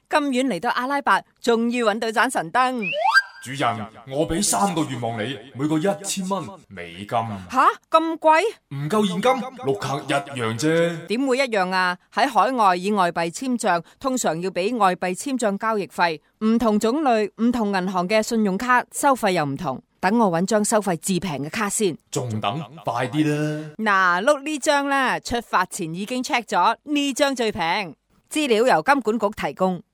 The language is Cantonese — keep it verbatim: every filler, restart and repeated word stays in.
咁遠嚟到阿拉伯，終於揾到盞神燈。 主人，我俾三個願望你，每個一千蚊美金。 吓，咁貴？ 唔夠現金，碌卡一樣啫。 點會一樣啊？喺海外以外幣簽賬，通常要俾外幣簽賬交易費。唔同種類、唔同銀行嘅信用卡收費又唔同。等我揾張收費至平嘅卡先。 仲等？快啲啦！ 嗱，碌呢張啦，出發前已經 check 咗，呢張最平。資料由金管局提供。